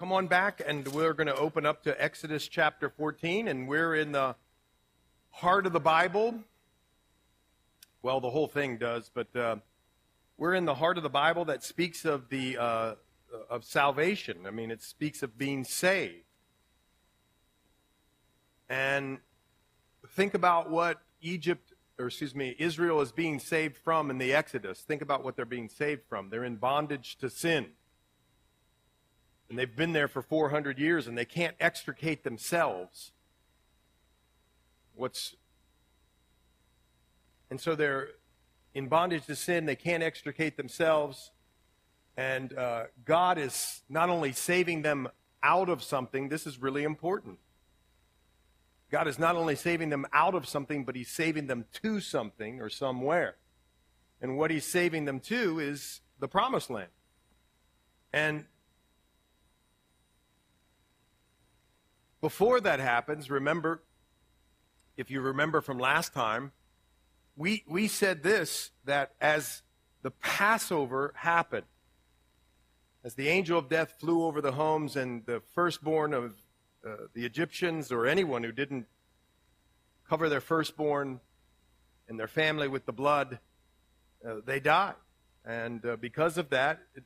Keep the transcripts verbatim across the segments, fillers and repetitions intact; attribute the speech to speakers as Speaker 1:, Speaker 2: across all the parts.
Speaker 1: come on back, and we're going to open up to Exodus chapter fourteen, and we're in the heart of the Bible. Well, the whole thing does, but uh, we're in the heart of the Bible that speaks of the uh, of salvation. I mean, it speaks of being saved. And think about what Egypt, or excuse me, Israel is being saved from in the Exodus. Think about what they're being saved from. They're in bondage to sin. And they've been there for four hundred years, and they can't extricate themselves. What's And so they're in bondage to sin. They can't extricate themselves. And uh, God is not only saving them out of something, this is really important. God is not only saving them out of something, but he's saving them to something or somewhere. And what he's saving them to is the Promised Land. And before that happens, remember, if you remember from last time, we, we said this, that as the Passover happened, as the angel of death flew over the homes and the firstborn of uh, the Egyptians or anyone who didn't cover their firstborn and their family with the blood, uh, they died. And uh, because of that, it,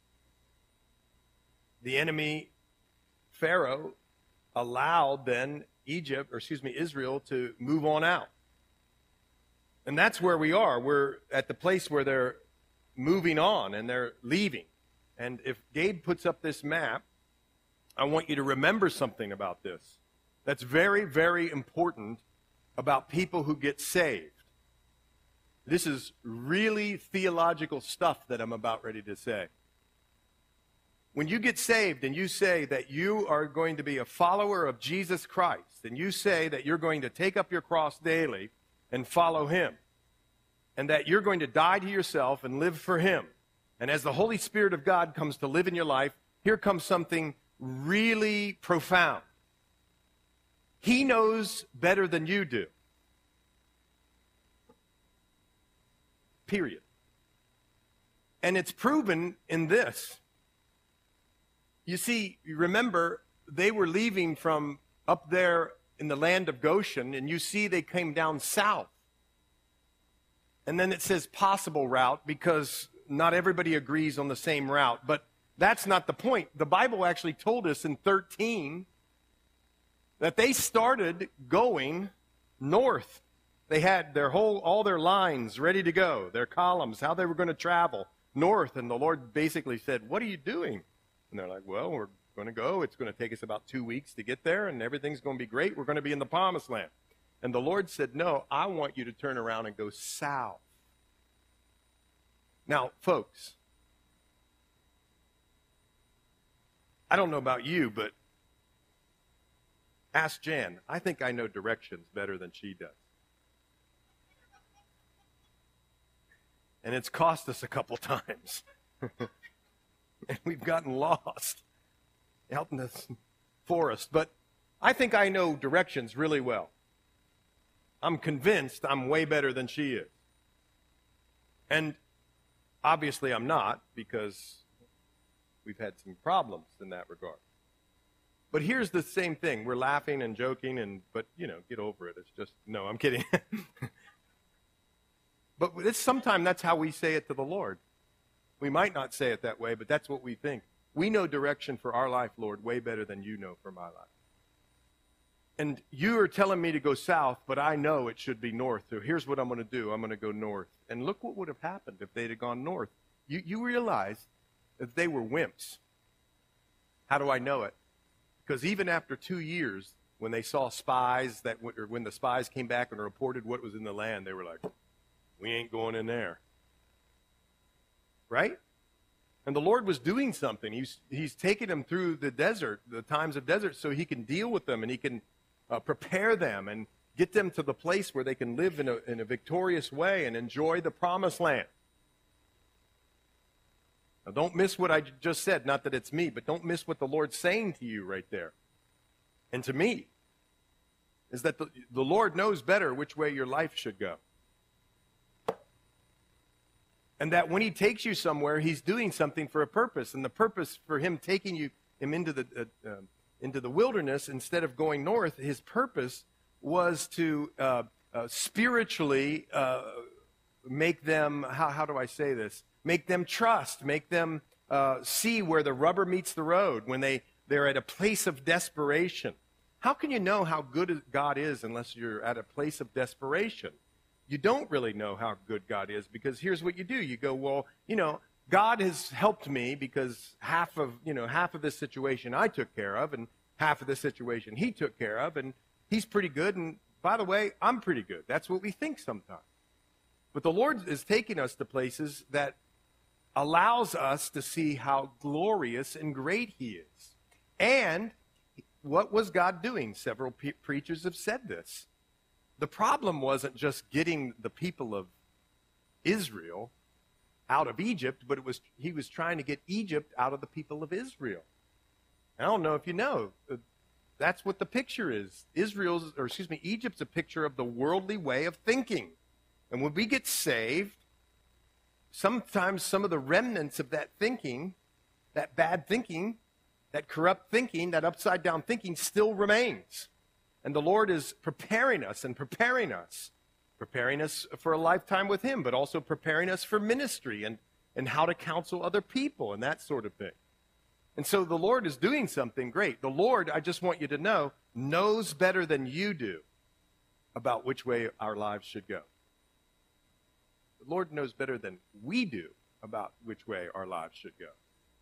Speaker 1: the enemy, Pharaoh, allowed then Egypt, or excuse me, Israel, to move on out. And that's where we are. We're at the place where they're moving on and they're leaving. And if Gabe puts up this map, I want you to remember something about this. That's very, very important about people who get saved. This is really theological stuff that I'm about ready to say. When you get saved and you say that you are going to be a follower of Jesus Christ, and you say that you're going to take up your cross daily and follow him, and that you're going to die to yourself and live for him, and as the Holy Spirit of God comes to live in your life, here comes something really profound. He knows better than you do. Period. And it's proven in this. You see, you remember, they were leaving from up there in the land of Goshen, and you see they came down south. And then it says possible route because not everybody agrees on the same route. But that's not the point. The Bible actually told us in thirteen that they started going north. They had their whole, all their lines ready to go, their columns, how they were going to travel north. And the Lord basically said, "What are you doing?" And they're like, "Well, we're going to go. It's going to take us about two weeks to get there, and everything's going to be great. We're going to be in the Promised Land." And the Lord said, "No, I want you to turn around and go south." Now, folks, I don't know about you, but ask Jan. I think I know directions better than she does. And it's cost us a couple times. And we've gotten lost out in the forest. But I think I know directions really well. I'm convinced I'm way better than she is. And obviously I'm not, because we've had some problems in that regard. But here's the same thing. We're laughing and joking, and but, you know, get over it. It's just, no, I'm kidding. But it's, sometimes that's how we say it to the Lord. We might not say it that way, but that's what we think. We know direction for our life, Lord, way better than you know for my life. And you are telling me to go south, but I know it should be north. So here's what I'm going to do. I'm going to go north. And look what would have happened if they'd have gone north. You, you realize that they were wimps. How do I know it? Because even after two years, when they saw spies, that or when the spies came back and reported what was in the land, they were like, "We ain't going in there." Right? And the Lord was doing something. He's, he's taking them through the desert, the times of desert, so he can deal with them and he can uh, prepare them and get them to the place where they can live in a, in a victorious way and enjoy the Promised Land. Now, don't miss what I just said. Not that it's me, but don't miss what the Lord's saying to you right there. And to me, is that the, the Lord knows better which way your life should go. And that when he takes you somewhere, he's doing something for a purpose. And the purpose for him taking you him into the uh, uh, into the wilderness instead of going north, his purpose was to uh, uh, spiritually uh, make them, how, how do I say this? Make them trust, make them uh, see where the rubber meets the road when they, they're at a place of desperation. How can you know how good God is unless you're at a place of desperation? You don't really know how good God is because here's what you do. You go, well, you know, God has helped me because half of, you know, half of this situation I took care of and half of this situation he took care of, and he's pretty good, and by the way, I'm pretty good. That's what we think sometimes. But the Lord is taking us to places that allows us to see how glorious and great he is. And what was God doing? Several pe- preachers have said this. The problem wasn't just getting the people of Israel out of Egypt, but it was he was trying to get Egypt out of the people of Israel. I don't know if you know, that's what the picture is. Israel's, or excuse me, Egypt's a picture of the worldly way of thinking. And when we get saved, sometimes some of the remnants of that thinking, that bad thinking, that corrupt thinking, that upside down thinking still remains. And the Lord is preparing us and preparing us, preparing us for a lifetime with him, but also preparing us for ministry and, and how to counsel other people and that sort of thing. And so the Lord is doing something great. The Lord, I just want you to know, knows better than you do about which way our lives should go. The Lord knows better than we do about which way our lives should go.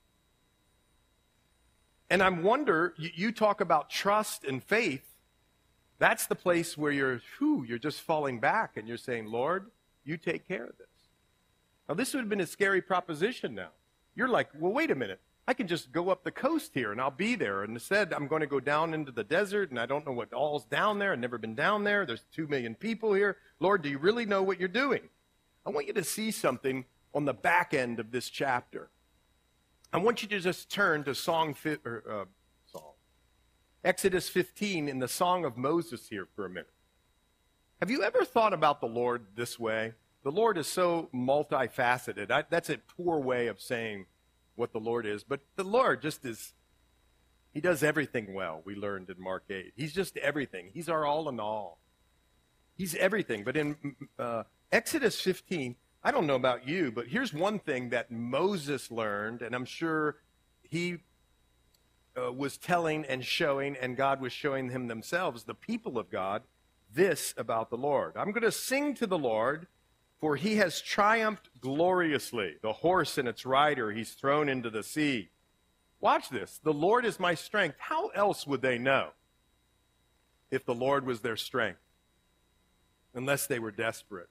Speaker 1: And I wonder, you, you talk about trust and faith. That's the place where you're, whew, you're just falling back and you're saying, Lord, you take care of this. Now, this would have been a scary proposition now. You're like, well, wait a minute. I can just go up the coast here and I'll be there. And instead, I'm going to go down into the desert and I don't know what all's down there. I've never been down there. There's two million people here. Lord, do you really know what you're doing? I want you to see something on the back end of this chapter. I want you to just turn to Song, or, uh, Song, Exodus fifteen in the Song of Moses here for a minute. Have you ever thought about the Lord this way? The Lord is so multifaceted. I, that's a poor way of saying what the Lord is. But the Lord just is, he does everything well, we learned in Mark eight. He's just everything. He's our all in all. He's everything. But in uh, Exodus fifteen, I don't know about you, but here's one thing that Moses learned, and I'm sure he uh, was telling and showing, and God was showing him themselves, the people of God, this about the Lord. I'm going to sing to the Lord, for he has triumphed gloriously. The horse and its rider he's thrown into the sea. Watch this. The Lord is my strength. How else would they know if the Lord was their strength? Unless they were desperate.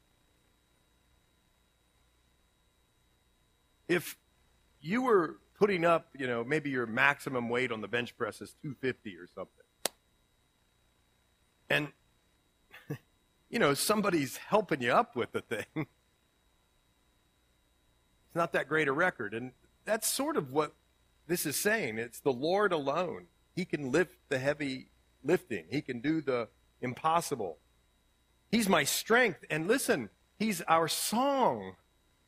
Speaker 1: If you were putting up, you know, maybe your maximum weight on the bench press is two fifty or something. And, you know, somebody's helping you up with the thing. It's not that great a record. And that's sort of what this is saying. It's the Lord alone. He can lift the heavy lifting. He can do the impossible. He's my strength. And listen, he's our song.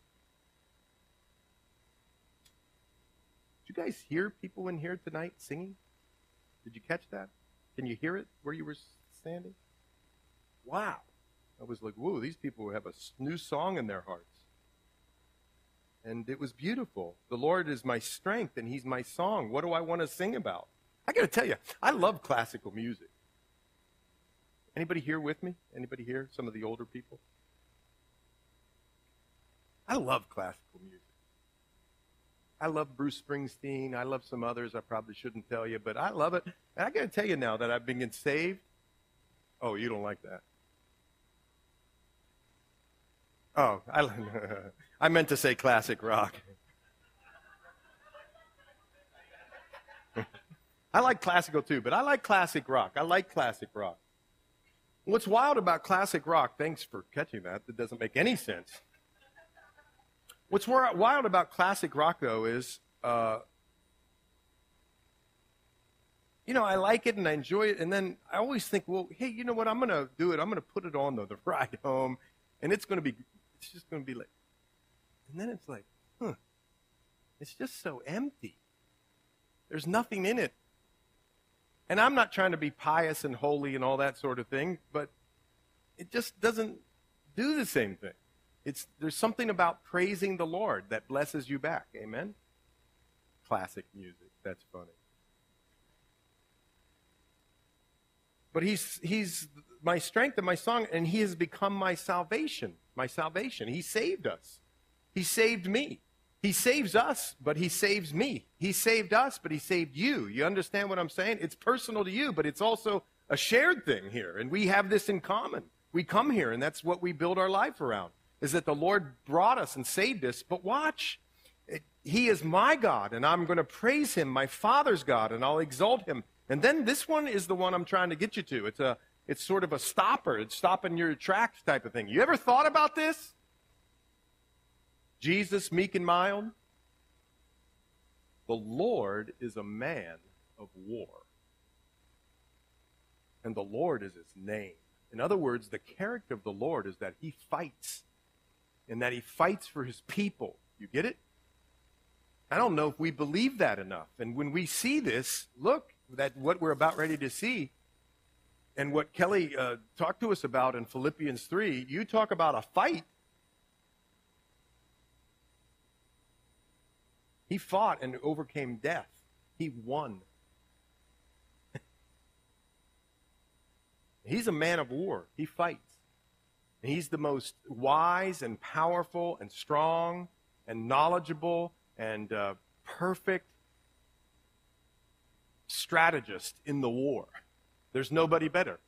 Speaker 1: Did you guys hear people in here tonight singing? Did you catch that? Can you hear it where you were standing? Wow. I was like, whoa, these people have a new song in their hearts. And it was beautiful. The Lord is my strength and he's my song. What do I want to sing about? I got to tell you, I love classical music. Anybody here with me? Anybody here? Some of the older people? I love classical music. I love Bruce Springsteen. I love some others I probably shouldn't tell you, but I love it. And I got to tell you now that I've been saved. Oh, you don't like that. Oh, I, I meant to say classic rock. I like classical too, but I like classic rock. I like classic rock. What's wild about classic rock, thanks for catching that, that doesn't make any sense. What's wild about classic rock, though, is, uh, you know, I like it and I enjoy it, and then I always think, well, hey, you know what, I'm going to do it. I'm going to put it on, though, the ride home, and it's going to be, it's just going to be like, and then it's like, huh, it's just so empty. There's nothing in it. And I'm not trying to be pious and holy and all that sort of thing, but it just doesn't do the same thing. It's, there's something about praising the Lord that blesses you back. Amen? Classic music. That's funny. But he's, he's my strength and my song, and he has become my salvation. My salvation. He saved us. He saved me. He saves us, but he saves me. He saved us, but he saved you. You understand what I'm saying? It's personal to you, but it's also a shared thing here. And we have this in common. We come here, and that's what we build our life around, is that the Lord brought us and saved us. But watch, it, he is my God, and I'm going to praise him, my Father's God, and I'll exalt him. And then this one is the one I'm trying to get you to. It's a, it's sort of a stopper. It's stopping your tracks type of thing. You ever thought about this? Jesus, meek and mild. The Lord is a man of war. And the Lord is his name. In other words, the character of the Lord is that he fights. And that he fights for his people. You get it? I don't know if we believe that enough. And when we see this, look, that what we're about ready to see, and what Kelly uh, talked to us about in Philippians three, you talk about a fight. He fought and overcame death. He won. He's a man of war. He fights. And he's the most wise and powerful and strong and knowledgeable and uh, perfect strategist in the war. There's nobody better.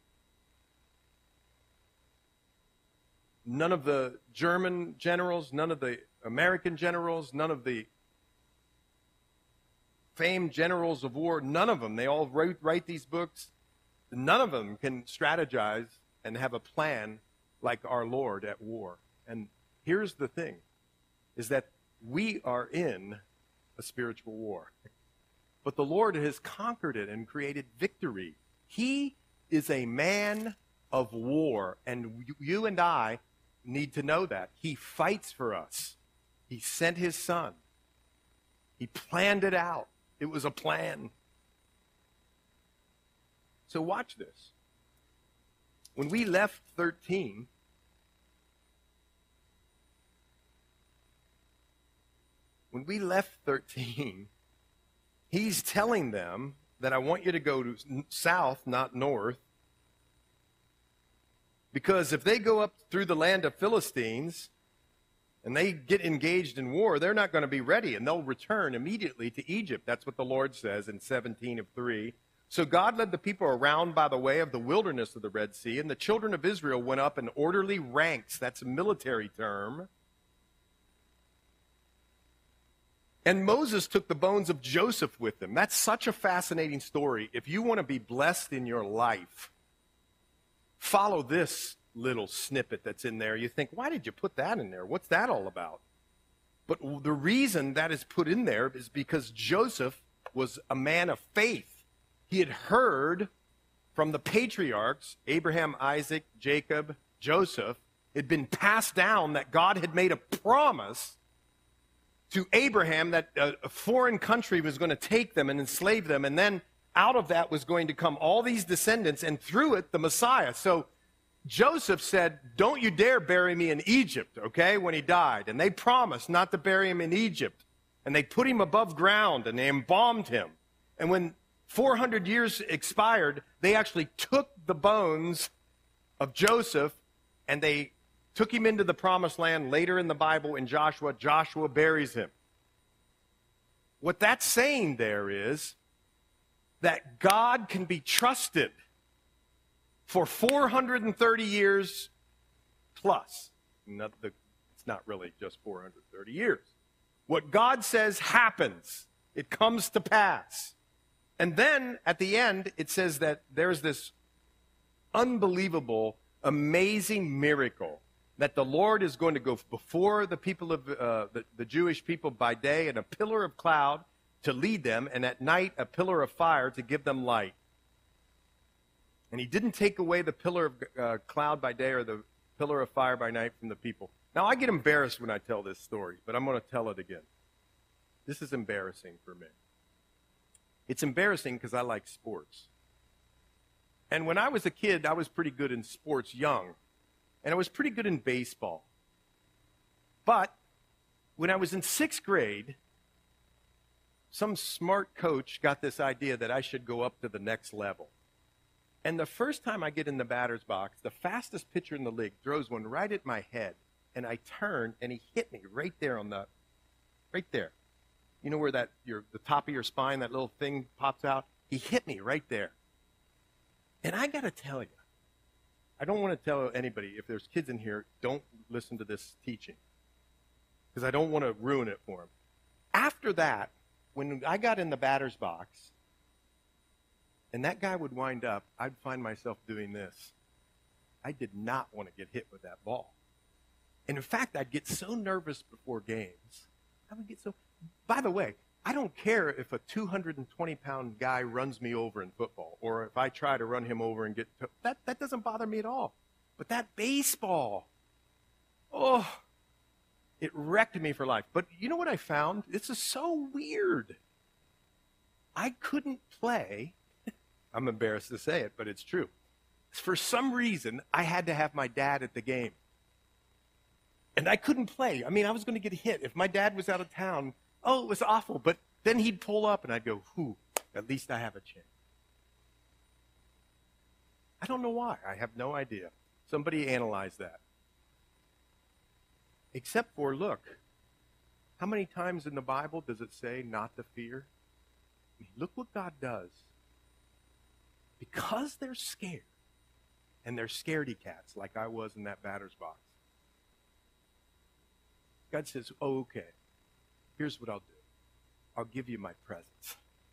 Speaker 1: None of the German generals, none of the American generals, none of the famed generals of war, none of them, they all write, write these books. None of them can strategize and have a plan like our Lord at war. And here's the thing, is that we are in a spiritual war. But the Lord has conquered it and created victory. He is a man of war, and you and I need to know that. He fights for us. He sent his son. He planned it out. It was a plan. So watch this. When we left thirteen, when we left thirteen, he's telling them that I want you to go to south, not north. Because if they go up through the land of Philistines and they get engaged in war, they're not going to be ready, and they'll return immediately to Egypt. That's what the Lord says in seventeen of three. So God led the people around by the way of the wilderness of the Red Sea, and the children of Israel went up in orderly ranks. That's a military term. And Moses took the bones of Joseph with him. That's such a fascinating story. If you want to be blessed in your life, follow this little snippet that's in there. You think, why did you put that in there? What's that all about? But the reason that is put in there is because Joseph was a man of faith. He had heard from the patriarchs, Abraham, Isaac, Jacob, Joseph. It had been passed down that God had made a promise to Abraham that a foreign country was going to take them and enslave them, and then out of that was going to come all these descendants, and through it, the Messiah. So Joseph said, don't you dare bury me in Egypt, okay, when he died. And they promised not to bury him in Egypt. And they put him above ground, and they embalmed him. And when four hundred years expired, they actually took the bones of Joseph, and they took him into the promised land. Later in the Bible, in Joshua, Joshua buries him. What that's saying there is that God can be trusted for four hundred thirty years plus. Not the, it's not really just four hundred thirty years. What God says happens. It comes to pass. And then at the end, it says that there's this unbelievable, amazing miracle that the Lord is going to go before the people of uh, the, the Jewish people by day in a pillar of cloud to lead them, and at night a pillar of fire to give them light. And he didn't take away the pillar of uh, cloud by day or the pillar of fire by night from the people. Now, I get embarrassed when I tell this story, but I'm going to tell it again. This is embarrassing for me. It's embarrassing because I like sports. And when I was a kid, I was pretty good in sports young. And I was pretty good in baseball. But when I was in sixth grade, some smart coach got this idea that I should go up to the next level. And the first time I get in the batter's box, the fastest pitcher in the league throws one right at my head. And I turned, and he hit me right there on the, right there. You know where that, your, the top of your spine, that little thing pops out? He hit me right there. And I got to tell you, I don't want to tell anybody, if there's kids in here, don't listen to this teaching. Because I don't want to ruin it for them. After that, when I got in the batter's box, and that guy would wind up, I'd find myself doing this. I did not want to get hit with that ball. And in fact, I'd get so nervous before games. I would get so... By the way, I don't care if a two hundred twenty pound guy runs me over in football, or if I try to run him over and get... To, that, that doesn't bother me at all. But that baseball, oh, it wrecked me for life. But you know what I found? This is so weird. I couldn't play. I'm embarrassed to say it, but it's true. For some reason, I had to have my dad at the game. And I couldn't play. I mean, I was going to get hit. If my dad was out of town, oh, it was awful. But then he'd pull up and I'd go, whew, at least I have a chance. I don't know why. I have no idea. Somebody analyze that. Except for, look, how many times in the Bible does it say not to fear? I mean, look what God does. Because they're scared, and they're scaredy cats like I was in that batter's box, God says, oh, okay, here's what I'll do. I'll give you my presence.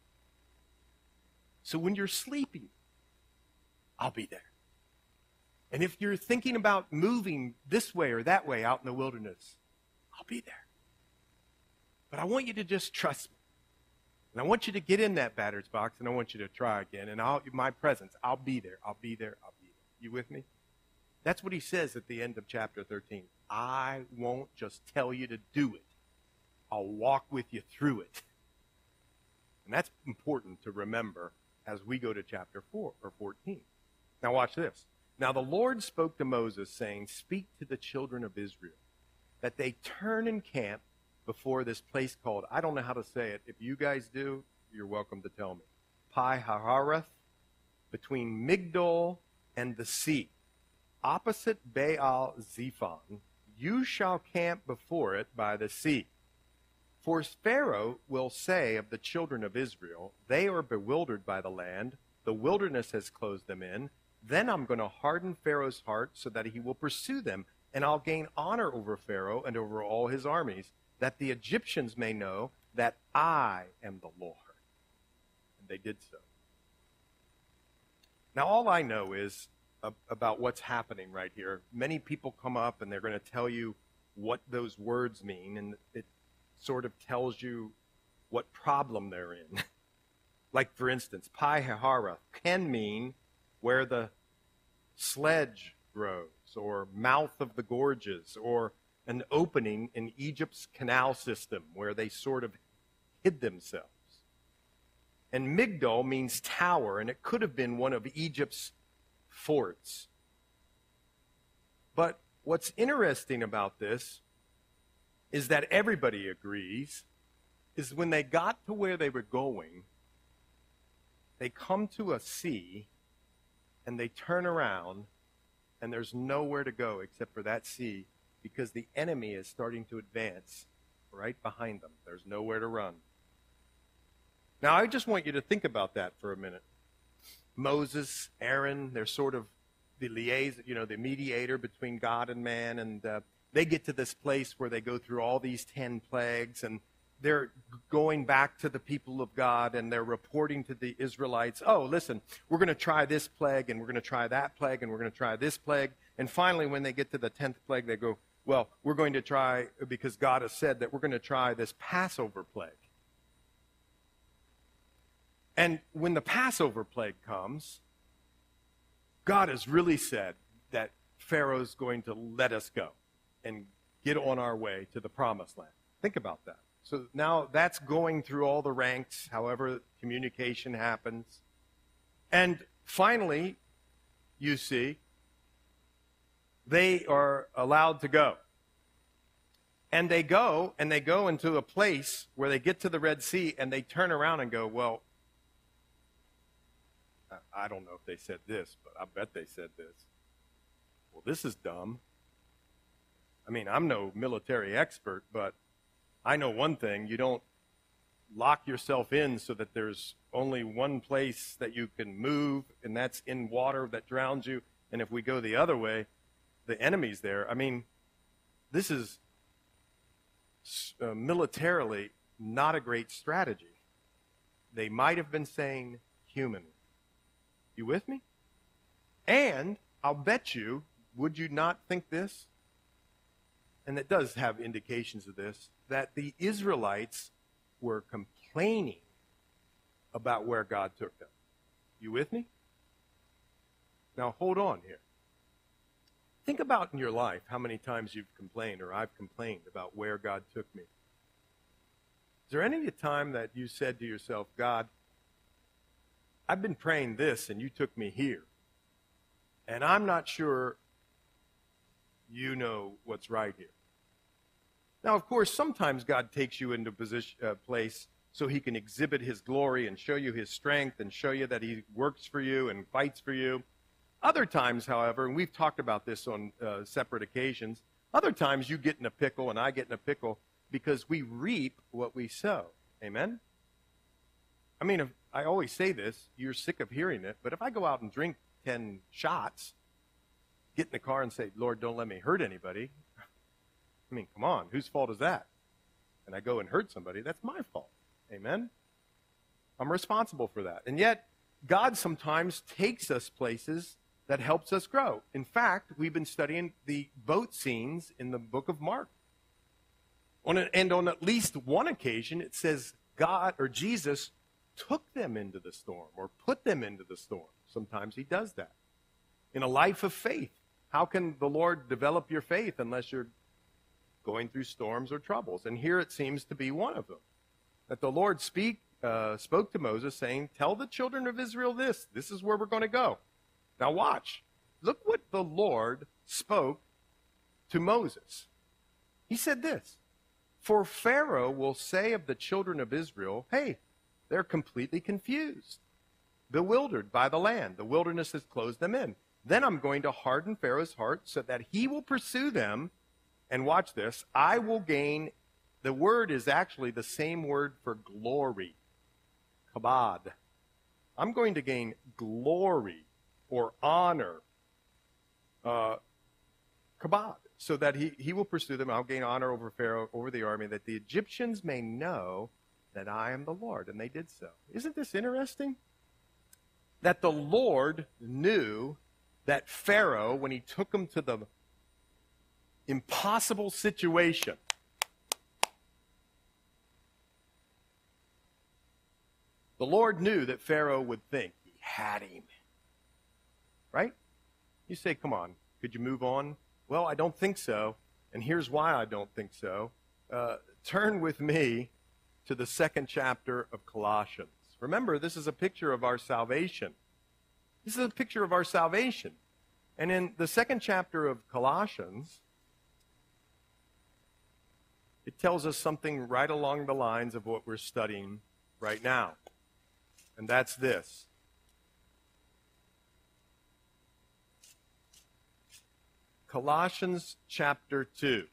Speaker 1: So when you're sleeping, I'll be there. And if you're thinking about moving this way or that way out in the wilderness, I'll be there. But I want you to just trust me. And I want you to get in that batter's box, and I want you to try again. And I'll, my presence, I'll be there, I'll be there, I'll be there. You with me? That's what he says at the end of chapter thirteen. I won't just tell you to do it. I'll walk with you through it. And that's important to remember as we go to chapter four or fourteen. Now watch this. Now the Lord spoke to Moses, saying, speak to the children of Israel, that they turn and camp before this place called, I don't know how to say it. If you guys do, you're welcome to tell me. Pi-hahiroth, between Migdol and the sea, opposite Baal Zephon. You shall camp before it by the sea. For Pharaoh will say of the children of Israel, they are bewildered by the land. The wilderness has closed them in. Then I'm going to harden Pharaoh's heart so that he will pursue them, and I'll gain honor over Pharaoh and over all his armies, that the Egyptians may know that I am the Lord. And they did so. Now, all I know is about what's happening right here. Many people come up and they're going to tell you what those words mean, and it sort of tells you what problem they're in. Like, for instance, Pi-hahiroth can mean where the sledge grows, or mouth of the gorges, or an opening in Egypt's canal system where they sort of hid themselves. And Migdol means tower, and it could have been one of Egypt's forts. But what's interesting about this is that everybody agrees is when they got to where they were going, they come to a sea, and they turn around, and there's nowhere to go except for that sea, because the enemy is starting to advance right behind them. There's nowhere to run. Now, I just want you to think about that for a minute. Moses, Aaron, they're sort of the liaison, you know, the mediator between God and man, and uh, they get to this place where they go through all these ten plagues, and they're going back to the people of God, and they're reporting to the Israelites, oh, listen, we're going to try this plague, and we're going to try that plague, and we're going to try this plague. And finally, when they get to the tenth plague, they go, well, we're going to try, because God has said that we're going to try this Passover plague. And when the Passover plague comes, God has really said that Pharaoh's going to let us go and get on our way to the promised land. Think about that. So now that's going through all the ranks, however communication happens. And finally, you see, they are allowed to go. And they go, and they go into a place where they get to the Red Sea, and they turn around and go, well, I don't know if they said this, but I bet they said this. Well, this is dumb. I mean, I'm no military expert, but I know one thing. You don't lock yourself in so that there's only one place that you can move, and that's in water that drowns you. And if we go the other way, the enemy's there. I mean, this is uh, militarily not a great strategy. They might have been saying humanly. You with me? And I'll bet you, would you not think this? And it does have indications of this, that the Israelites were complaining about where God took them. You with me? Now hold on here. Think about in your life how many times you've complained, or I've complained about where God took me. Is there any time that you said to yourself, God, I've been praying this and you took me here, and I'm not sure you know what's right here? Now, of course, sometimes God takes you into a position, uh, place so he can exhibit his glory and show you his strength and show you that he works for you and fights for you. Other times, however, and we've talked about this on uh, separate occasions, other times you get in a pickle and I get in a pickle because we reap what we sow. Amen? I mean, if, I always say this, you're sick of hearing it, but if I go out and drink ten shots, get in the car and say, Lord, don't let me hurt anybody, I mean, come on, whose fault is that? And I go and hurt somebody, that's my fault. Amen? I'm responsible for that. And yet, God sometimes takes us places that helps us grow. In fact, we've been studying the boat scenes in the book of Mark. On a, and on at least one occasion, it says God or Jesus took them into the storm or put them into the storm. Sometimes he does that. In a life of faith, how can the Lord develop your faith unless you're going through storms or troubles? And here it seems to be one of them. That the Lord speak, uh, spoke to Moses saying, tell the children of Israel this. This is where we're going to go. Now watch. Look what the Lord spoke to Moses. He said this. For Pharaoh will say of the children of Israel, hey, they're completely confused, bewildered by the land. The wilderness has closed them in. Then I'm going to harden Pharaoh's heart so that he will pursue them. And watch this. I will gain, the word is actually the same word for glory. Kabod. I'm going to gain glory or honor. Uh, kabod. So that he, he will pursue them. I'll gain honor over Pharaoh, over the army, that the Egyptians may know that I am the Lord. And they did so. Isn't this interesting? That the Lord knew that Pharaoh, when he took him to the impossible situation, the Lord knew that Pharaoh would think he had him. Right? You say, come on, could you move on? Well, I don't think so. And here's why I don't think so. Uh, turn with me to the second chapter of Colossians. Remember, this is a picture of our salvation. This is a picture of our salvation. And in the second chapter of Colossians, it tells us something right along the lines of what we're studying right now. And that's this. Colossians chapter two,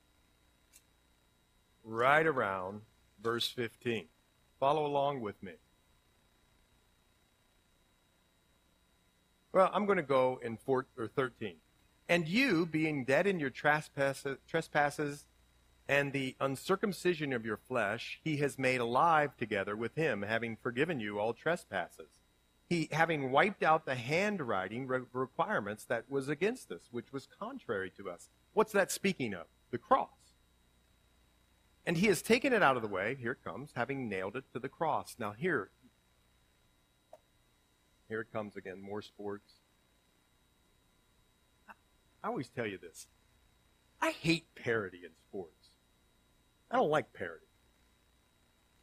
Speaker 1: right around verse fifteen. Follow along with me. Well, I'm going to go in four, or thirteen. And you, being dead in your trespasses, trespasses and the uncircumcision of your flesh, he has made alive together with him, having forgiven you all trespasses. He, having wiped out the handwriting re- requirements that was against us, which was contrary to us. What's that speaking of? The cross. And he has taken it out of the way, here it comes, having nailed it to the cross. Now here, here it comes again, more sports. I always tell you this. I hate parody in sports. I don't like parody.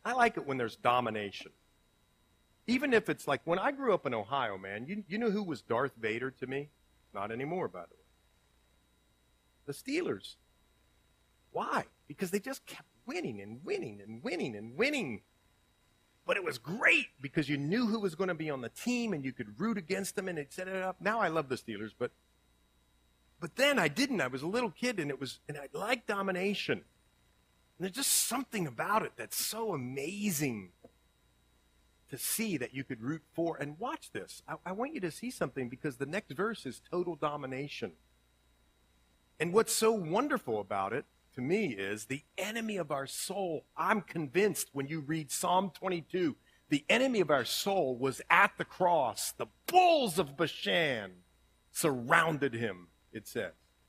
Speaker 1: I like it when there's domination. Even if it's like, when I grew up in Ohio, man, you, you know who was Darth Vader to me? Not anymore, by the way. The Steelers. Why? Because they just kept winning and winning and winning and winning. But it was great because you knew who was going to be on the team and you could root against them and it set it up. Now I love the Steelers, but but then I didn't. I was a little kid and it was and I liked domination. And there's just something about it that's so amazing to see that you could root for. And watch this. I, I want you to see something because the next verse is total domination. And what's so wonderful about it to me is the enemy of our soul. I'm convinced when you read Psalm twenty-two, the enemy of our soul was at the cross. The bulls of Bashan surrounded him, it says.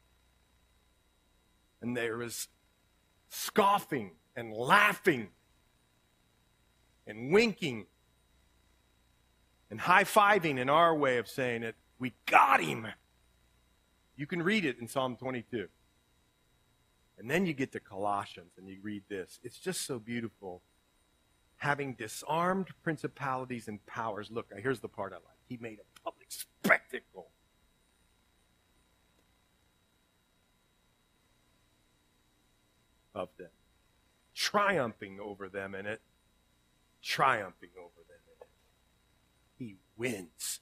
Speaker 1: And there was scoffing and laughing and winking and high-fiving in our way of saying it. We got him. You can read it in Psalm twenty-two. And then you get to Colossians and you read this. It's just so beautiful. Having disarmed principalities and powers. Look, here's the part I like. He made a public spectacle of them. Triumphing over them in it. Triumphing over them in it. He wins.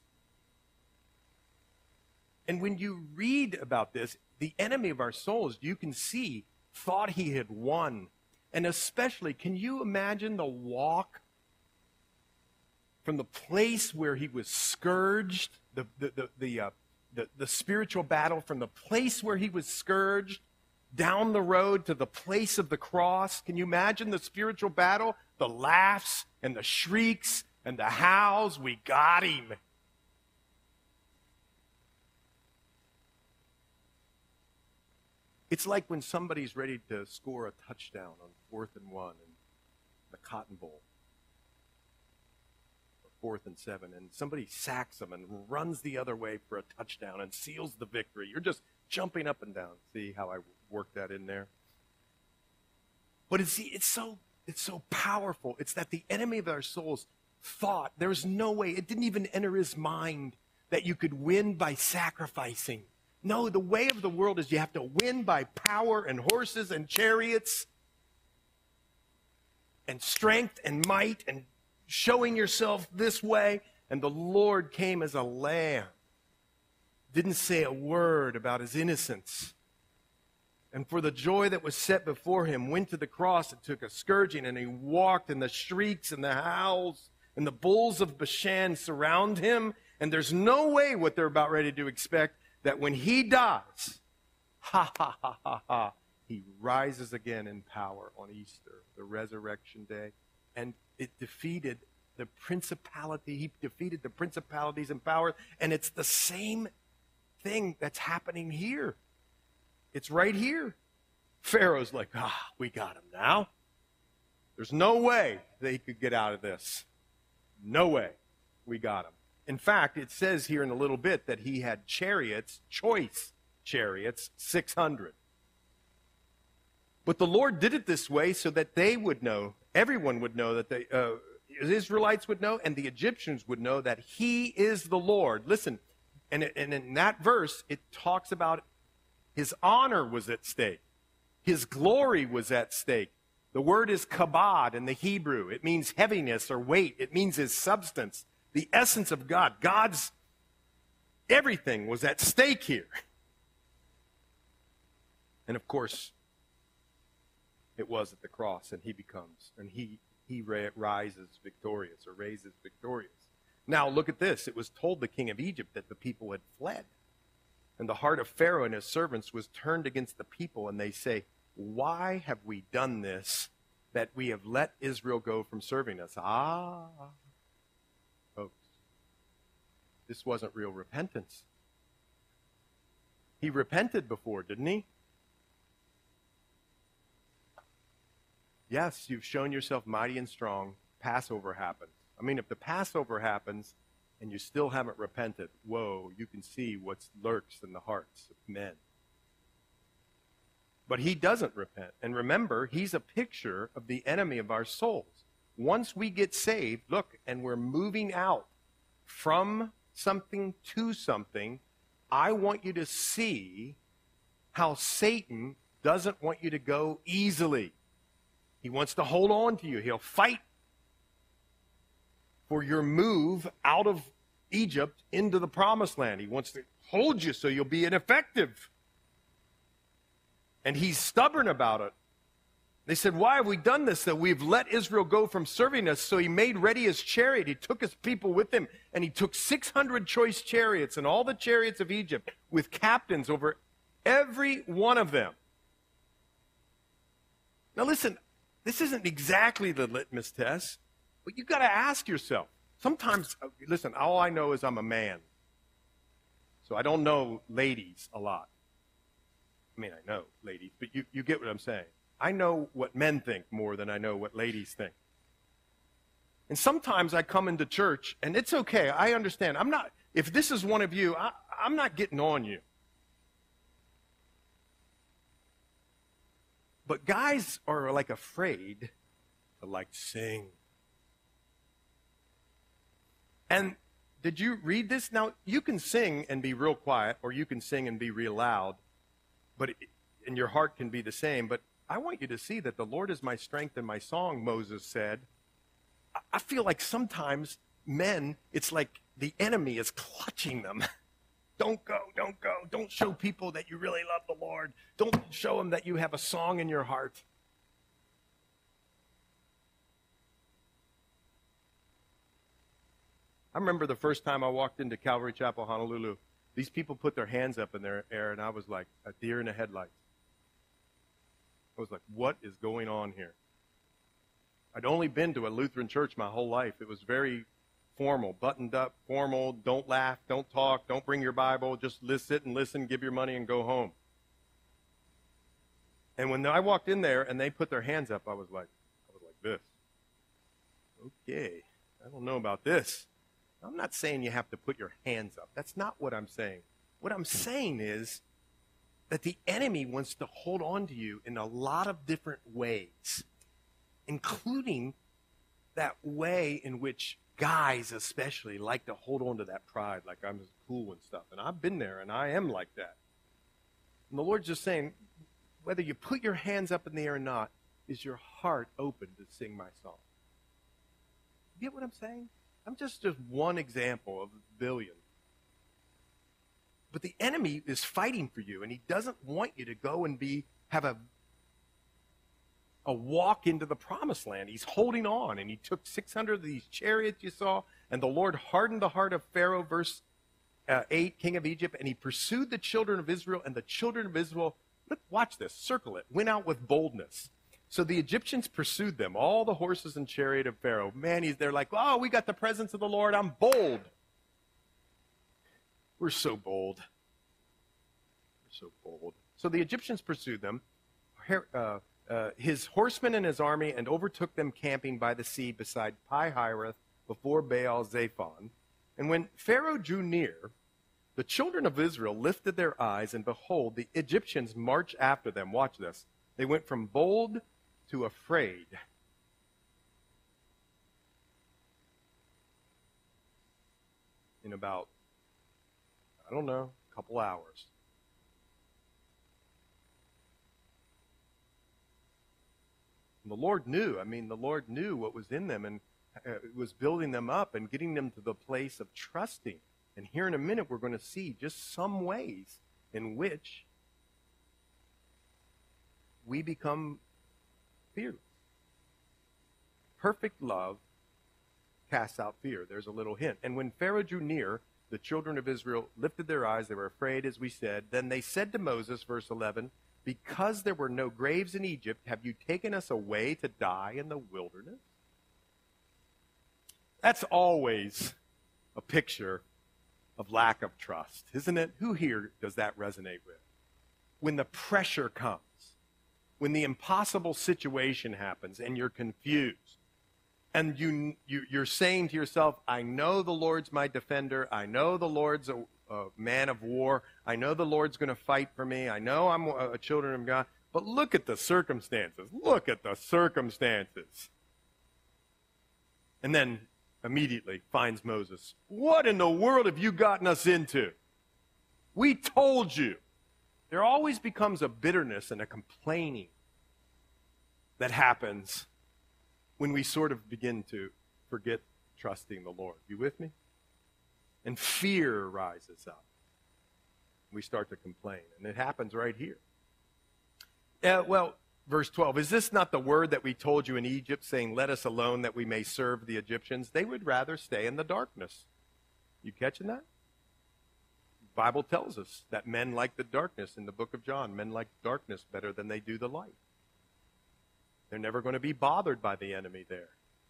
Speaker 1: And when you read about this, the enemy of our souls, you can see, thought he had won. And especially, can you imagine the walk from the place where he was scourged, the, the, the, the, uh, the, the spiritual battle, from the place where he was scourged, down the road to the place of the cross? Can you imagine the spiritual battle? The laughs and the shrieks and the howls. We got him. It's like when somebody's ready to score a touchdown on fourth and one in the Cotton Bowl, or fourth and seven, and somebody sacks them and runs the other way for a touchdown and seals the victory. You're just jumping up and down. See how I worked that in there? But it's, it's so it's so powerful. It's that the enemy of our souls thought there's no way, it didn't even enter his mind that you could win by sacrificing. No, the way of the world is you have to win by power and horses and chariots and strength and might and showing yourself this way. And the Lord came as a lamb. Didn't say a word about his innocence. And for the joy that was set before him, went to the cross and took a scourging, and he walked, and the shrieks and the howls and the bulls of Bashan surround him. And there's no way what they're about ready to expect, that when he dies, ha, ha, ha, ha, ha, he rises again in power on Easter, the resurrection day. And it defeated the principality. He defeated the principalities and powers. And it's the same thing that's happening here. It's right here. Pharaoh's like, ah, we got him now. There's no way they could get out of this. No way. We got him. In fact, it says here in a little bit that he had chariots, choice chariots, six hundred. But the Lord did it this way so that they would know, everyone would know, that the uh, Israelites would know, and the Egyptians would know that he is the Lord. Listen, and, and in that verse, it talks about his honor was at stake. His glory was at stake. The word is kabod in the Hebrew. It means heaviness or weight. It means his substance. The essence of God, God's everything was at stake here. And of course, it was at the cross, and he becomes, and he, he rises victorious, or raises victorious. Now look at this. It was told the king of Egypt that the people had fled. And the heart of Pharaoh and his servants was turned against the people, and they say, why have we done this, that we have let Israel go from serving us? Ah, folks, this wasn't real repentance. He repented before, didn't he? Yes, you've shown yourself mighty and strong. Passover happens. I mean, if the Passover happens and you still haven't repented, whoa, you can see what lurks in the hearts of men. But he doesn't repent. And remember, he's a picture of the enemy of our souls. once we get saved, look, and we're moving out from something to something, I want you to see how Satan doesn't want you to go easily. He wants to hold on to you. He'll fight for your move out of Egypt into the promised land. He wants to hold you so you'll be ineffective. And he's stubborn about it. They said, why have we done this? That we've let Israel go from serving us. So he made ready his chariot. He took his people with him. And he took six hundred choice chariots and all the chariots of Egypt with captains over every one of them. Now listen, this isn't exactly the litmus test, but you've got to ask yourself. Sometimes, listen, all I know is I'm a man. So I don't know ladies a lot. I mean, I know ladies, but you, you get what I'm saying. I know what men think more than I know what ladies think. And sometimes I come into church, and it's okay. I understand. I'm not, if this is one of you, I, I'm not getting on you. But guys are like afraid to like sing. And did you read this? Now, you can sing and be real quiet, or you can sing and be real loud, but it, and your heart can be the same. But I want you to see that the Lord is my strength and my song, Moses said. I feel like sometimes men, it's like the enemy is clutching them. Don't go, don't go. Don't show people that you really love the Lord. Don't show them that you have a song in your heart. I remember the first time I walked into Calvary Chapel, Honolulu. These people put their hands up in their air, and I was like a deer in the headlights. I was like, what is going on here? I'd only been to a Lutheran church my whole life. It was very formal, buttoned up, formal, don't laugh, don't talk, don't bring your Bible, just sit and listen, give your money, and go home. And when I walked in there and they put their hands up, I was like, I was like this. Okay, I don't know about this. I'm not saying you have to put your hands up. That's not what I'm saying. What I'm saying is that the enemy wants to hold on to you in a lot of different ways, including that way in which guys especially like to hold on to that pride, like I'm just cool and stuff. And I've been there, and I am like that. And the Lord's just saying, whether you put your hands up in the air or not, is your heart open to sing my song? You get what I'm saying? I'm just, just one example of a billion. But the enemy is fighting for you, and he doesn't want you to go and be have a a walk into the promised land. He's holding on, and he took six hundred of these chariots you saw, and the Lord hardened the heart of Pharaoh, verse uh, eight, king of Egypt, and he pursued the children of Israel, and the children of Israel, look, watch this, circle it, went out with boldness. So the Egyptians pursued them, all the horses and chariot of Pharaoh. Man, he's, they're like, oh, we got the presence of the Lord. I'm bold. We're so bold. We're so bold. So the Egyptians pursued them, uh, uh, his horsemen and his army, and overtook them camping by the sea beside Pi-Hahiroth before Baal-Zephon. And when Pharaoh drew near, the children of Israel lifted their eyes, and behold, the Egyptians marched after them. Watch this. They went from bold to afraid. In about, I don't know, a couple hours. And the Lord knew, I mean, the Lord knew what was in them, and uh, was building them up and getting them to the place of trusting. And here in a minute, we're going to see just some ways in which we become fearless. Perfect love casts out fear. There's a little hint. And when Pharaoh drew near, the children of Israel lifted their eyes. They were afraid, as we said. Then they said to Moses, verse eleven, because there were no graves in Egypt, have you taken us away to die in the wilderness? That's always a picture of lack of trust, isn't it? Who here does that resonate with? When the pressure comes, when the impossible situation happens and you're confused, and you, you, you're saying to yourself, I know the Lord's my defender. I know the Lord's a, a man of war. I know the Lord's going to fight for me. I know I'm a, a children of God. But look at the circumstances. Look at the circumstances. And then immediately finds Moses. What in the world have you gotten us into? We told you. There always becomes a bitterness and a complaining that happens when we sort of begin to forget trusting the Lord. You with me? And fear rises up. We start to complain. And it happens right here. Uh, well, verse twelve, is this not the word that we told you in Egypt, saying, let us alone that we may serve the Egyptians? They would rather stay in the darkness. You catching that? The Bible tells us that men like the darkness in the book of John. Men like darkness better than they do the light. They're never going to be bothered by the enemy there.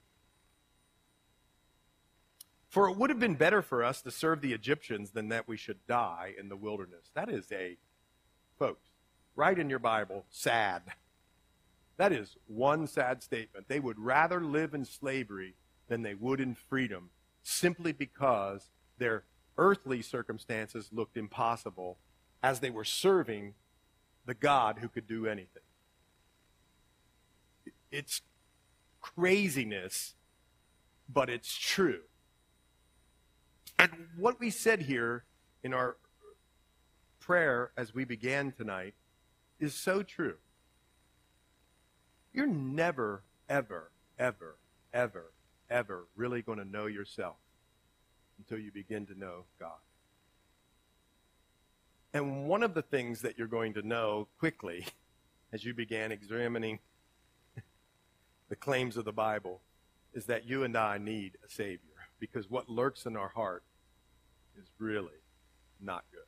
Speaker 1: For it would have been better for us to serve the Egyptians than that we should die in the wilderness. That is a, folks, write in your Bible, sad. That is one sad statement. They would rather live in slavery than they would in freedom, simply because their earthly circumstances looked impossible as they were serving the God who could do anything. It's craziness, but it's true. And what we said here in our prayer as we began tonight is so true. You're never, ever, ever, ever, ever really going to know yourself until you begin to know God. And one of the things that you're going to know quickly as you began examining the claims of the Bible is that you and I need a Savior, because what lurks in our heart is really not good.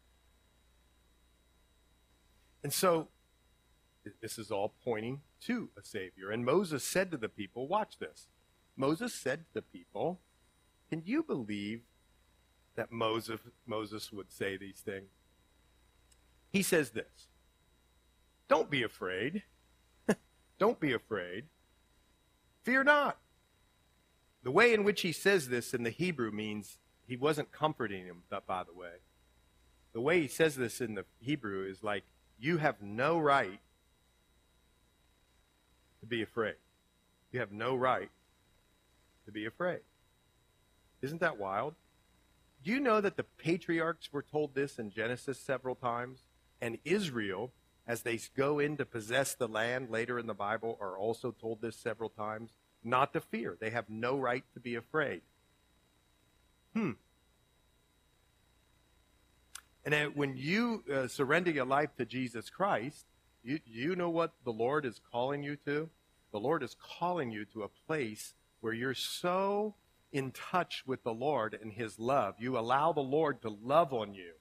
Speaker 1: And so this is all pointing to a Savior. And Moses said to the people, watch this. Moses said to the people, can you believe that Moses, Moses would say these things? He says this, don't be afraid. Don't be afraid. Fear not. The way in which he says this in the Hebrew means he wasn't comforting him, by the way. The way he says this in the Hebrew is like, you have no right to be afraid. You have no right to be afraid. Isn't that wild? Do you know that the patriarchs were told this in Genesis several times? And Israel, as they go in to possess the land later in the Bible, are also told this several times. Not to fear. They have no right to be afraid. Hmm. And uh, when you uh, surrender your life to Jesus Christ, you, you know what the Lord is calling you to? The Lord is calling you to a place where you're so in touch with the Lord and his love. You allow the Lord to love on you.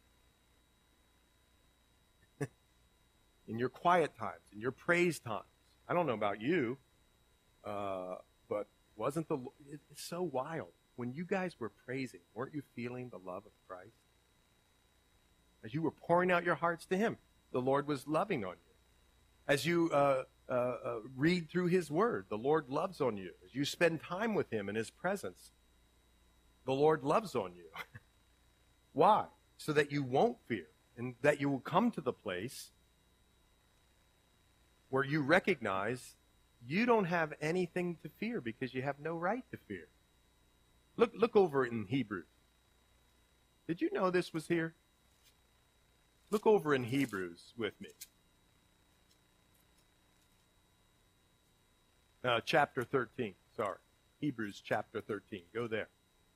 Speaker 1: In your quiet times, in your praise times. I don't know about you, uh, but wasn't the, it, it's so wild. When you guys were praising, weren't you feeling the love of Christ? As you were pouring out your hearts to him, the Lord was loving on you. As you uh, uh, uh, read through his word, the Lord loves on you. As you spend time with him in his presence, the Lord loves on you. Why? So that you won't fear, and that you will come to the place where you recognize you don't have anything to fear because you have no right to fear. Look, look over in Hebrews. Did you know this was here? Look over in Hebrews with me. Uh, chapter thirteen, sorry. Hebrews chapter thirteen. Go there.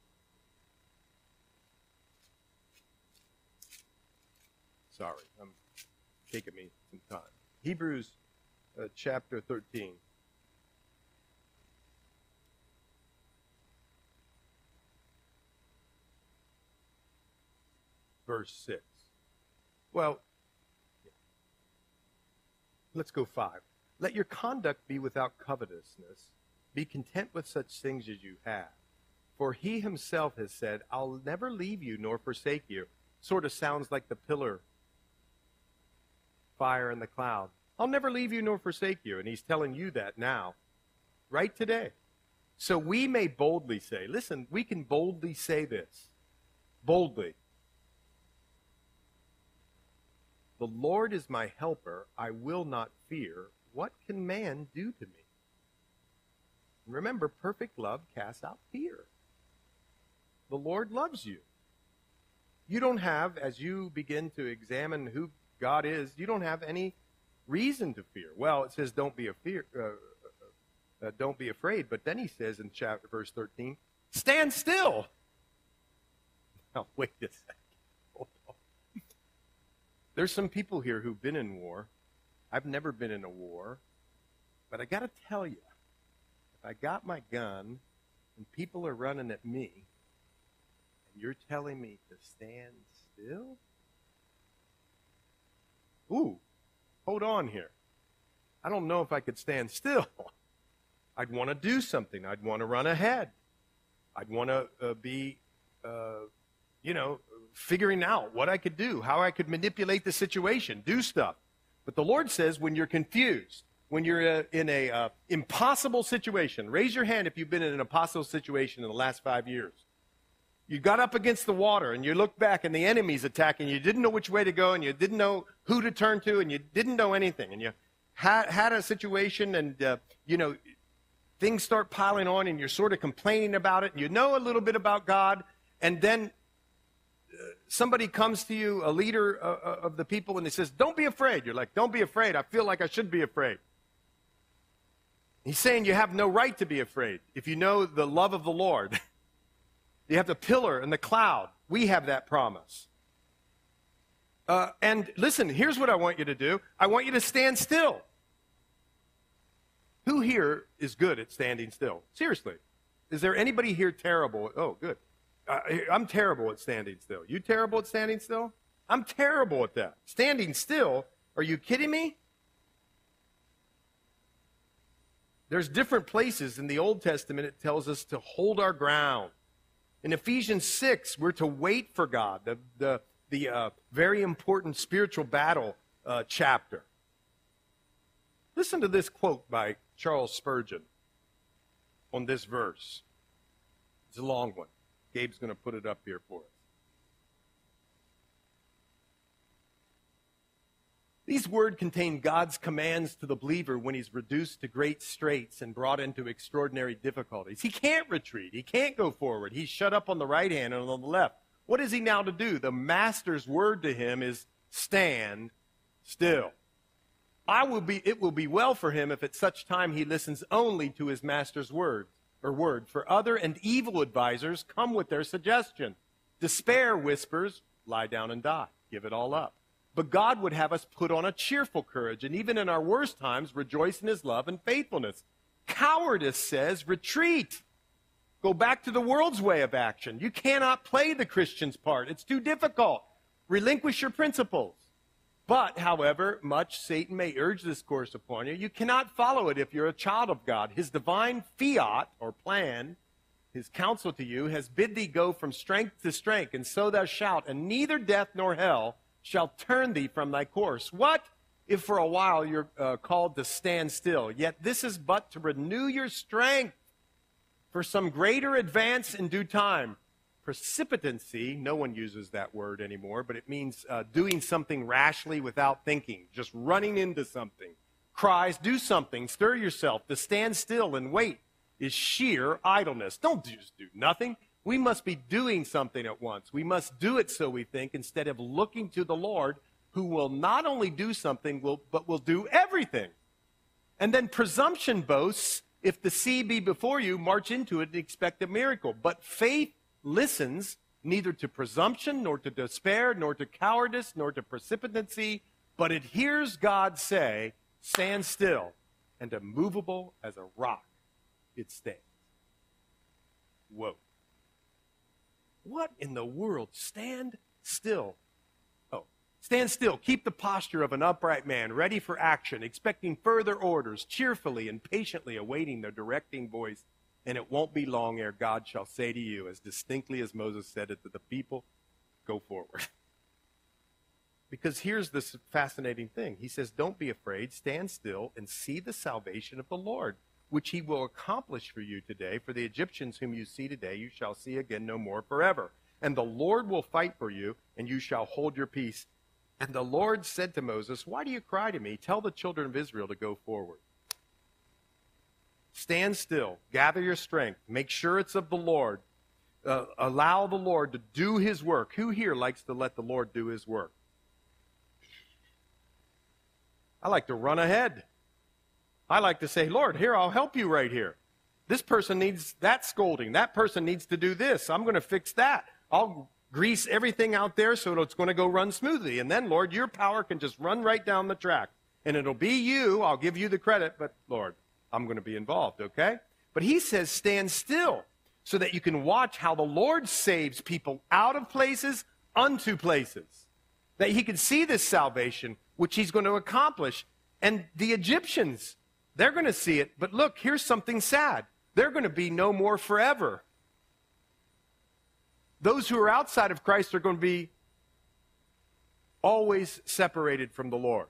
Speaker 1: Sorry, I'm taking me some time. Hebrews uh, chapter thirteen. Verse six. Well, let's go five. Let your conduct be without covetousness. Be content with such things as you have. For he himself has said, I'll never leave you nor forsake you. Sort of sounds like the pillar, fire, and the cloud. I'll never leave you nor forsake you. And he's telling you that now, right today. So we may boldly say, listen, we can boldly say this. Boldly. The Lord is my helper. I will not fear. What can man do to me? Remember, perfect love casts out fear. The Lord loves you. You don't have, as you begin to examine who God is, you don't have any reason to fear. Well, it says don't be a fear, uh, uh, don't be afraid. But then he says in chapter verse thirteen, stand still. Now, wait a second. Hold on. There's some people here who've been in war. I've never been in a war. But I got to tell you, if I got my gun and people are running at me, and you're telling me to stand still? Ooh, hold on here. I don't know if I could stand still. I'd want to do something. I'd want to run ahead. I'd want to uh, be, uh, you know, figuring out what I could do, how I could manipulate the situation, do stuff. But the Lord says when you're confused, when you're uh, in a uh, impossible situation, raise your hand if you've been in an impossible situation in the last five years. You got up against the water and you look back and the enemy's attacking you. You didn't know which way to go and you didn't know who to turn to and you didn't know anything. And you had, had a situation and, uh, you know, things start piling on and you're sort of complaining about it. And you know a little bit about God. And then uh, somebody comes to you, a leader uh, of the people, and he says, don't be afraid. You're like, don't be afraid. I feel like I should be afraid. He's saying you have no right to be afraid if you know the love of the Lord. You have the pillar and the cloud. We have that promise. Uh, and listen, here's what I want you to do. I want you to stand still. Who here is good at standing still? Seriously. Is there anybody here terrible? Oh, good. Uh, I'm terrible at standing still. You terrible at standing still? I'm terrible at that. Standing still? Are you kidding me? There's different places in the Old Testament it tells us to hold our ground. In Ephesians six, we're to wait for God, the, the, the uh, very important spiritual battle uh, chapter. Listen to this quote by Charles Spurgeon on this verse. It's a long one. Gabe's going to put it up here for us. These words contain God's commands to the believer when he's reduced to great straits and brought into extraordinary difficulties. He can't retreat. He can't go forward. He's shut up on the right hand and on the left. What is he now to do? The master's word to him is stand still. I will be, it will be well for him if at such time he listens only to his master's word, or word. For other and evil advisors come with their suggestion. Despair whispers, lie down and die. Give it all up. But God would have us put on a cheerful courage, and even in our worst times, rejoice in his love and faithfulness. Cowardice says, retreat. Go back to the world's way of action. You cannot play the Christian's part. It's too difficult. Relinquish your principles. But, however much Satan may urge this course upon you, you cannot follow it if you're a child of God. His divine fiat, or plan, his counsel to you, has bid thee go from strength to strength, and so thou shalt, and neither death nor hell shall turn thee from thy course. What if for a while you're uh, called to stand still? Yet this is but to renew your strength for some greater advance in due time. Precipitancy, no one uses that word anymore, but it means uh, doing something rashly without thinking, just running into something. Cries, do something, stir yourself. To stand still and wait is sheer idleness. Don't just do nothing. We must be doing something at once. We must do it, so we think, instead of looking to the Lord, who will not only do something, will, but will do everything. And then presumption boasts, if the sea be before you, march into it and expect a miracle. But faith listens neither to presumption, nor to despair, nor to cowardice, nor to precipitancy, but it hears God say, stand still, and immovable as a rock it stands. Whoa. What in the world? Stand still. Oh, stand still. Keep the posture of an upright man, ready for action, expecting further orders, cheerfully and patiently awaiting the directing voice. And it won't be long ere God shall say to you, as distinctly as Moses said it to the people, go forward. Because here's this fascinating thing. He says, don't be afraid, stand still, and see the salvation of the Lord, which he will accomplish for you today. For the Egyptians whom you see today, you shall see again no more forever. And the Lord will fight for you, and you shall hold your peace. And the Lord said to Moses, why do you cry to me? Tell the children of Israel to go forward. Stand still. Gather your strength. Make sure it's of the Lord. Uh, allow the Lord to do his work. Who here likes to let the Lord do his work? I like to run ahead. I like to say, Lord, here, I'll help you right here. This person needs that scolding. That person needs to do this. I'm going to fix that. I'll grease everything out there so it's going to go run smoothly. And then, Lord, your power can just run right down the track. And it'll be you. I'll give you the credit. But, Lord, I'm going to be involved, okay? But he says, stand still so that you can watch how the Lord saves people out of places unto places. That he can see this salvation, which he's going to accomplish. And the Egyptians, they're going to see it. But look, here's something sad. They're going to be no more forever. Those who are outside of Christ are going to be always separated from the Lord.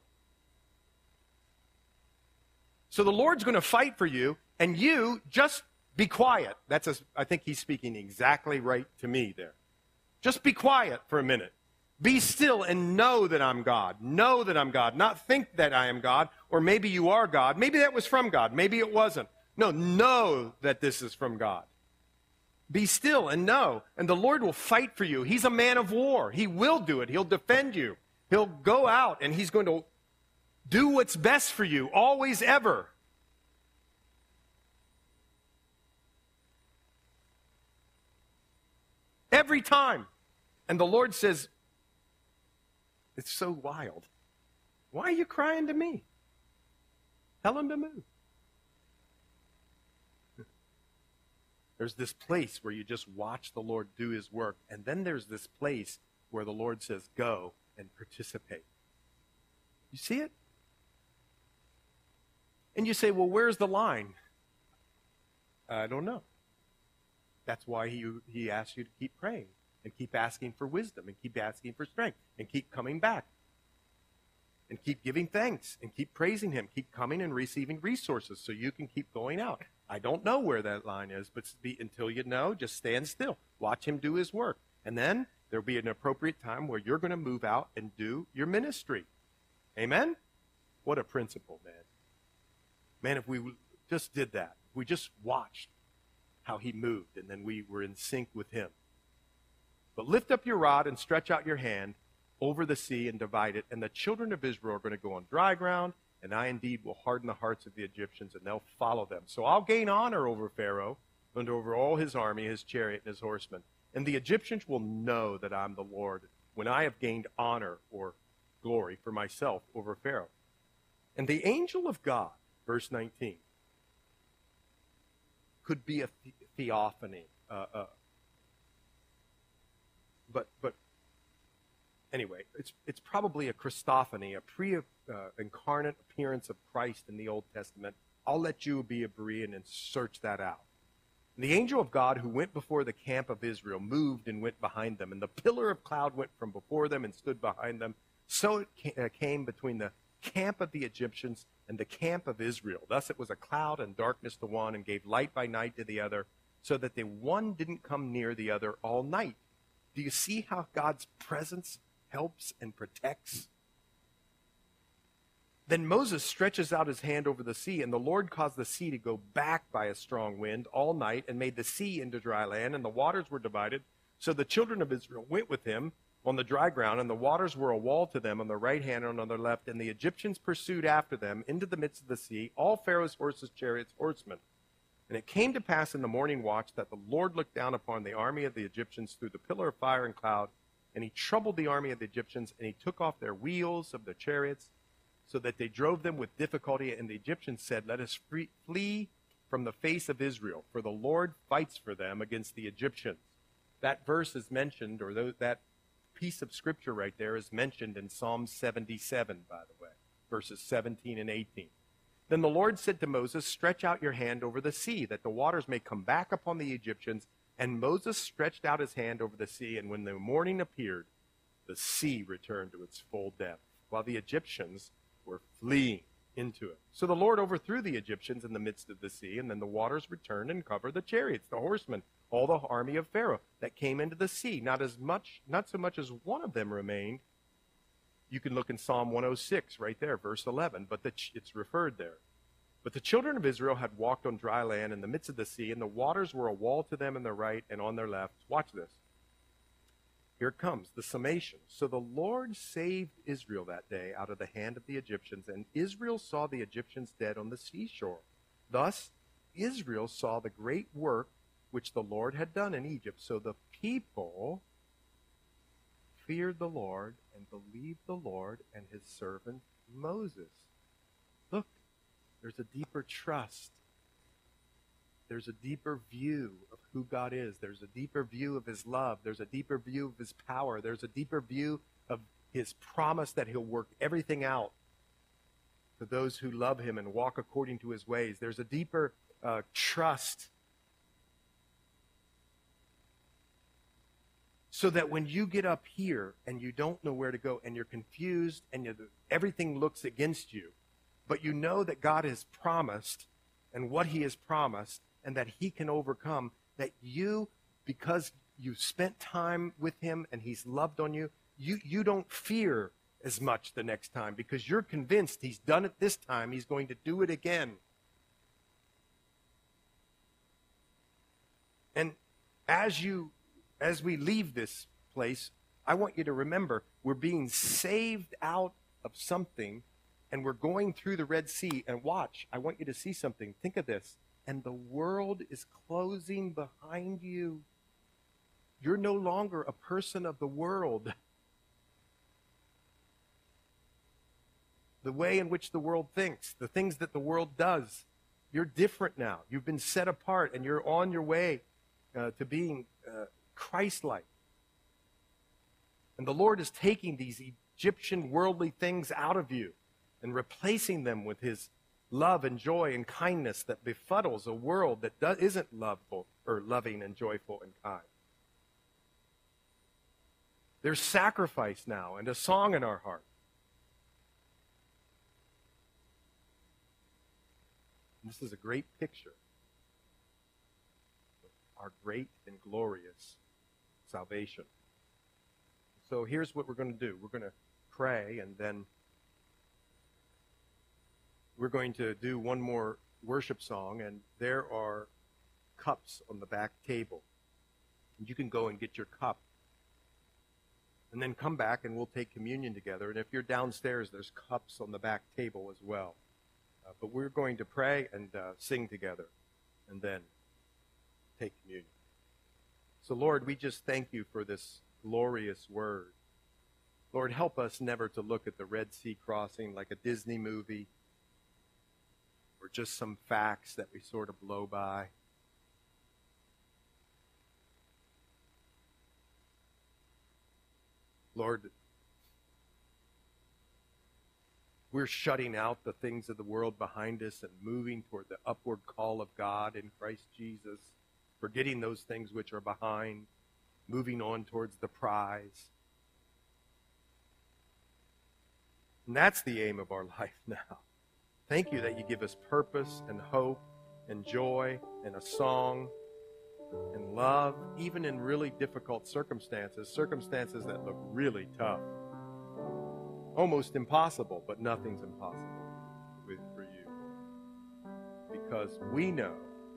Speaker 1: So the Lord's going to fight for you, and you just be quiet. That's a, I think he's speaking exactly right to me there. Just be quiet for a minute. Be still and know that I'm God. Know that I'm God. Not think that I am God, or maybe you are God. Maybe that was from God. Maybe it wasn't. No, know that this is from God. Be still and know, and the Lord will fight for you. He's a man of war. He will do it. He'll defend you. He'll go out, and he's going to do what's best for you, always, ever. Every time. And the Lord says, it's so wild. Why are you crying to me? Tell him to move. There's this place where you just watch the Lord do his work. And then there's this place where the Lord says, go and participate. You see it? And you say, well, where's the line? I don't know. That's why he, he asks you to keep praying and keep asking for wisdom and keep asking for strength and keep coming back and keep giving thanks and keep praising him. Keep coming and receiving resources so you can keep going out. I don't know where that line is, but be, until you know, just stand still. Watch him do his work. And then there'll be an appropriate time where you're going to move out and do your ministry. Amen? What a principle, man. Man, if we just did that, if we just watched how he moved, and then we were in sync with him. But lift up your rod and stretch out your hand over the sea and divide it, and the children of Israel are going to go on dry ground, and I indeed will harden the hearts of the Egyptians, and they'll follow them. So I'll gain honor over Pharaoh and over all his army, his chariot, and his horsemen. And the Egyptians will know that I'm the Lord when I have gained honor or glory for myself over Pharaoh. And the angel of God, verse nineteen, could be a the- theophany. Uh, uh, but, but anyway, it's, it's probably a Christophany, a pre-incarnate uh, appearance of Christ in the Old Testament. I'll let you be a Berean and search that out. And the angel of God who went before the camp of Israel moved and went behind them. And the pillar of cloud went from before them and stood behind them. So it came between the camp of the Egyptians and the camp of Israel. Thus it was a cloud and darkness to one and gave light by night to the other, so that the one didn't come near the other all night. Do you see how God's presence helps and protects? Then Moses stretches out his hand over the sea, and the Lord caused the sea to go back by a strong wind all night and made the sea into dry land, and the waters were divided. So the children of Israel went with him on the dry ground, and the waters were a wall to them on their right hand and on their left. And the Egyptians pursued after them into the midst of the sea, all Pharaoh's horses, chariots, horsemen. And it came to pass in the morning watch that the Lord looked down upon the army of the Egyptians through the pillar of fire and cloud, and he troubled the army of the Egyptians, and he took off their wheels of their chariots, so that they drove them with difficulty. And the Egyptians said, let us free, flee from the face of Israel, for the Lord fights for them against the Egyptians. That verse is mentioned, or that piece of scripture right there is mentioned in Psalm seventy-seven, by the way, verses seventeen and eighteen. Then the Lord said to Moses, stretch out your hand over the sea, that the waters may come back upon the Egyptians. And Moses stretched out his hand over the sea, and when the morning appeared, the sea returned to its full depth, while the Egyptians were fleeing into it. So the Lord overthrew the Egyptians in the midst of the sea, and then the waters returned and covered the chariots, the horsemen, all the army of Pharaoh that came into the sea. Not as much, not so much as one of them remained. You can look in Psalm one oh six right there, verse eleven, but the, it's referred there. But the children of Israel had walked on dry land in the midst of the sea, and the waters were a wall to them on their right and on their left. Watch this. Here it comes, the summation. So the Lord saved Israel that day out of the hand of the Egyptians, and Israel saw the Egyptians dead on the seashore. Thus, Israel saw the great work which the Lord had done in Egypt. So the people feared the Lord and believed the Lord and his servant Moses. Look, there's a deeper trust. There's a deeper view of who God is. There's a deeper view of his love. There's a deeper view of his power. There's a deeper view of his promise that he'll work everything out for those who love him and walk according to his ways. There's a deeper uh, trust. So that when you get up here and you don't know where to go and you're confused and you're, everything looks against you, but you know that God has promised and what he has promised and that he can overcome, that you, because you've spent time with him and he's loved on you, you, you don't fear as much the next time because you're convinced he's done it this time, he's going to do it again. And as you As we leave this place, I want you to remember we're being saved out of something and we're going through the Red Sea. And watch, I want you to see something. Think of this. And the world is closing behind you. You're no longer a person of the world. The way in which the world thinks, the things that the world does, you're different now. You've been set apart and you're on your way uh, to being uh, Christ-like. And the Lord is taking these Egyptian worldly things out of you and replacing them with his love and joy and kindness that befuddles a world that do- isn't lovable or loving and joyful and kind. There's sacrifice now and a song in our heart. And this is a great picture of our great and glorious salvation. So here's what we're going to do. We're going to pray, and then we're going to do one more worship song, and there are cups on the back table. And you can go and get your cup, and then come back, and we'll take communion together. And if you're downstairs, there's cups on the back table as well. Uh, but we're going to pray and uh, sing together, and then take communion. So, Lord, we just thank you for this glorious word. Lord, help us never to look at the Red Sea crossing like a Disney movie or just some facts that we sort of blow by. Lord, we're shutting out the things of the world behind us and moving toward the upward call of God in Christ Jesus, forgetting those things which are behind, moving on towards the prize. And that's the aim of our life now. Thank you that you give us purpose and hope and joy and a song and love, even in really difficult circumstances, circumstances that look really tough. Almost impossible, but nothing's impossible with, for you. Because we know,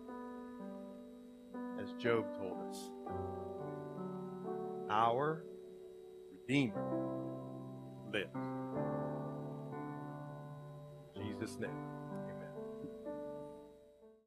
Speaker 1: as Job told us, our Redeemer lives. In Jesus' name.